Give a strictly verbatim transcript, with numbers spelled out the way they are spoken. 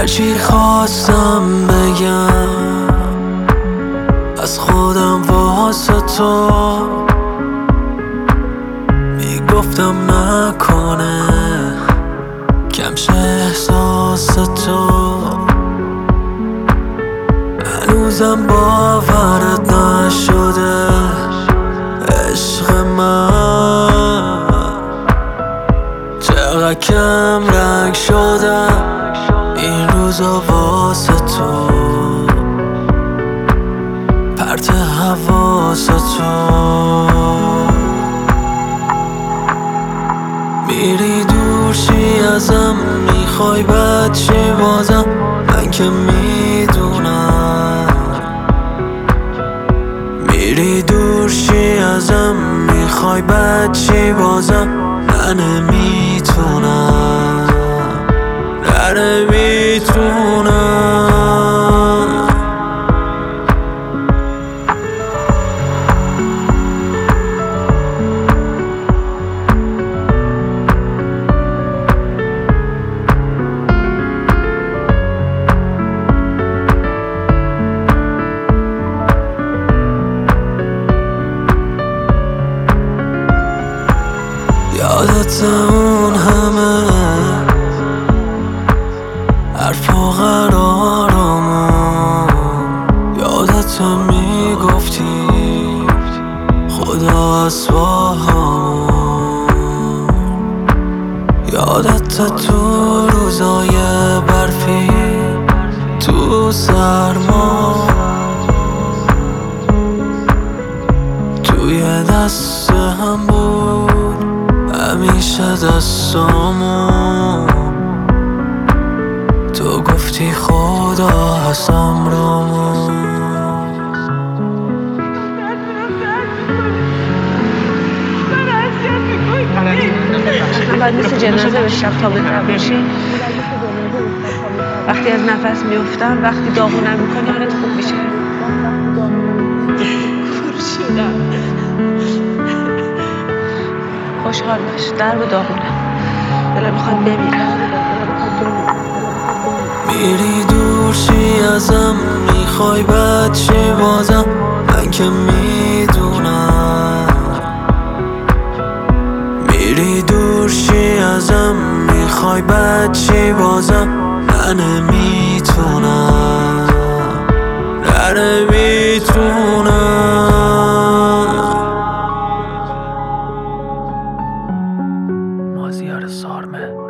هرچی خواستم بگم از خودم واسه تو میگفتم نکنه کم شه احساس تو، هنوزم باورت نشده عشق من چقدر کم رنگ شده این روزا واسه تو، پرت حواس تو میری دور شی ازم، میخوای بد شی بازم، من که میدونم میری دور شی ازم، میخوای بد شی بازم، من نمیتونم من نمیتونم یادت اون همه حرف و قرارمون، یادت میگفتی خدا از با همون، یادت تو روزای برفی تو سرما توی دست هم بود همیشه دستامون، تو گفتی خدا هستم رامون. بعد مثل جنازه به شب تا به تب بشین، وقتی از نفس میفتم، وقتی داغونم میکنی حالت خوب میشه. خوشحال باش، در به داغونم، دلم میخواد بمیرم. میری دور شی ازم، میخوای بد شی بازم، من که میدونم میری دور شی ازم، میخوای بد شی بازم، من نمیتونم من نمیتونم مازیار سارمه.